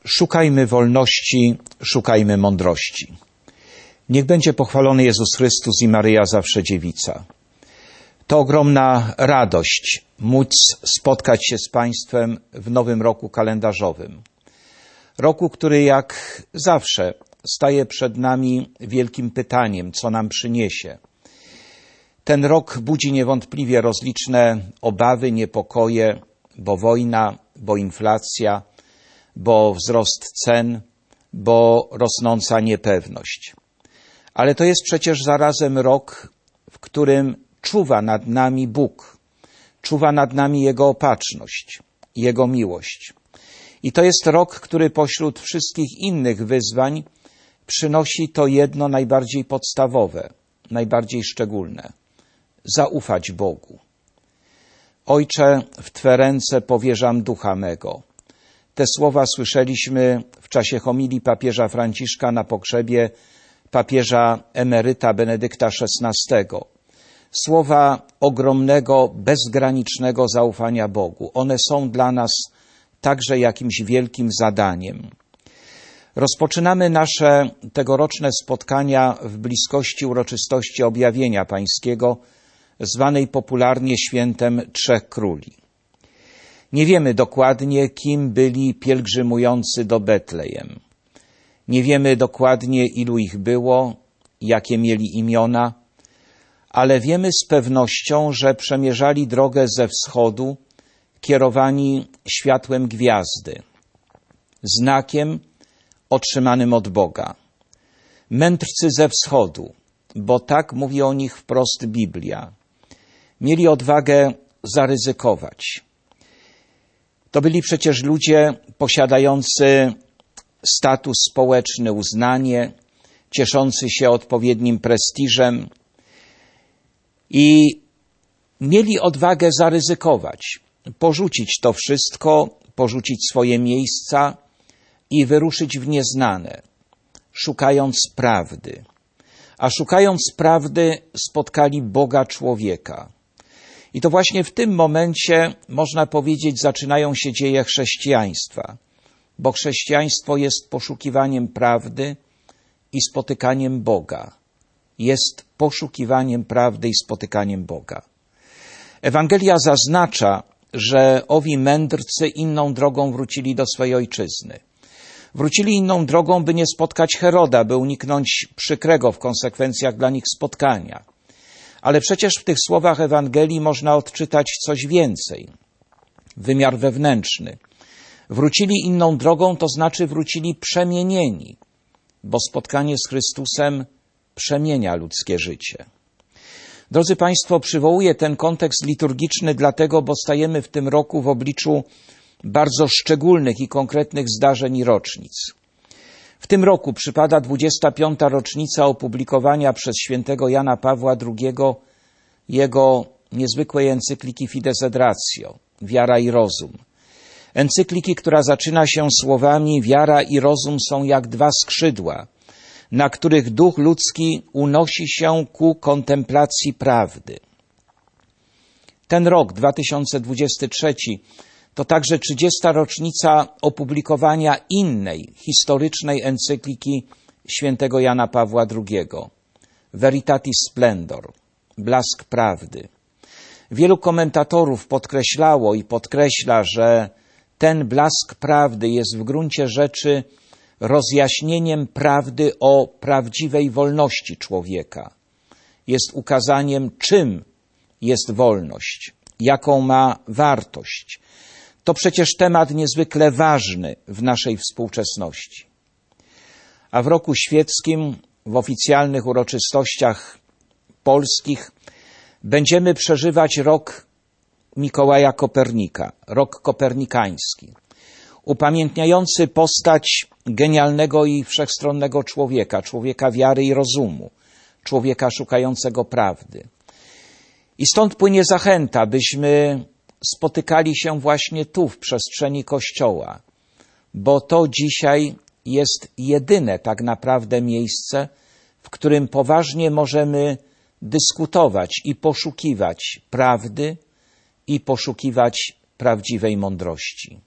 Szukajmy wolności, szukajmy mądrości. Niech będzie pochwalony Jezus Chrystus i Maryja zawsze dziewica. To ogromna radość móc spotkać się z Państwem w nowym roku kalendarzowym. Roku, który jak zawsze staje przed nami wielkim pytaniem, co nam przyniesie. Ten rok budzi niewątpliwie rozliczne obawy, niepokoje, bo wojna, bo inflacja, bo wzrost cen, bo rosnąca niepewność. Ale to jest przecież zarazem rok, w którym czuwa nad nami Bóg, czuwa nad nami Jego opatrzność, Jego miłość. I to jest rok, który pośród wszystkich innych wyzwań przynosi to jedno najbardziej podstawowe, najbardziej szczególne. Zaufać Bogu. Ojcze, w Twe ręce powierzam ducha mego. Te słowa słyszeliśmy w czasie homilii papieża Franciszka na pogrzebie papieża emeryta Benedykta XVI. Słowa ogromnego, bezgranicznego zaufania Bogu. One są dla nas także jakimś wielkim zadaniem. Rozpoczynamy nasze tegoroczne spotkania w bliskości uroczystości Objawienia Pańskiego, zwanej popularnie Świętem Trzech Króli. Nie wiemy dokładnie, kim byli pielgrzymujący do Betlejem. Nie wiemy dokładnie, ilu ich było, jakie mieli imiona, ale wiemy z pewnością, że przemierzali drogę ze wschodu, kierowani światłem gwiazdy, znakiem otrzymanym od Boga. Mędrcy ze wschodu, bo tak mówi o nich wprost Biblia, mieli odwagę zaryzykować. To byli przecież ludzie posiadający status społeczny, uznanie, cieszący się odpowiednim prestiżem i mieli odwagę zaryzykować, porzucić to wszystko, porzucić swoje miejsca i wyruszyć w nieznane, szukając prawdy. A szukając prawdy spotkali Boga człowieka. I to właśnie w tym momencie, można powiedzieć, zaczynają się dzieje chrześcijaństwa, bo chrześcijaństwo jest poszukiwaniem prawdy i spotykaniem Boga. Jest poszukiwaniem prawdy i spotykaniem Boga. Ewangelia zaznacza, że owi mędrcy inną drogą wrócili do swej ojczyzny. Wrócili inną drogą, by nie spotkać Heroda, by uniknąć przykrego w konsekwencjach dla nich spotkania. Ale przecież w tych słowach Ewangelii można odczytać coś więcej. Wymiar wewnętrzny. Wrócili inną drogą, to znaczy wrócili przemienieni, bo spotkanie z Chrystusem przemienia ludzkie życie. Drodzy Państwo, przywołuję ten kontekst liturgiczny dlatego, bo stajemy w tym roku w obliczu bardzo szczególnych i konkretnych zdarzeń i rocznic. W tym roku przypada 25. rocznica opublikowania przez świętego Jana Pawła II jego niezwykłej encykliki Fides et Ratio, Wiara i Rozum. Encykliki, która zaczyna się słowami: wiara i rozum są jak dwa skrzydła, na których duch ludzki unosi się ku kontemplacji prawdy. Ten rok, 2023, to także 30. rocznica opublikowania innej, historycznej encykliki świętego Jana Pawła II, Veritatis Splendor, blask prawdy. Wielu komentatorów podkreślało i podkreśla, że ten blask prawdy jest w gruncie rzeczy rozjaśnieniem prawdy o prawdziwej wolności człowieka. Jest ukazaniem, czym jest wolność, jaką ma wartość. To przecież temat niezwykle ważny w naszej współczesności. A w roku świeckim, w oficjalnych uroczystościach polskich, będziemy przeżywać rok Mikołaja Kopernika, rok kopernikański, upamiętniający postać genialnego i wszechstronnego człowieka, człowieka wiary i rozumu, człowieka szukającego prawdy. I stąd płynie zachęta, byśmy spotykali się właśnie tu, w przestrzeni Kościoła, bo to dzisiaj jest jedyne tak naprawdę miejsce, w którym poważnie możemy dyskutować i poszukiwać prawdy i poszukiwać prawdziwej mądrości.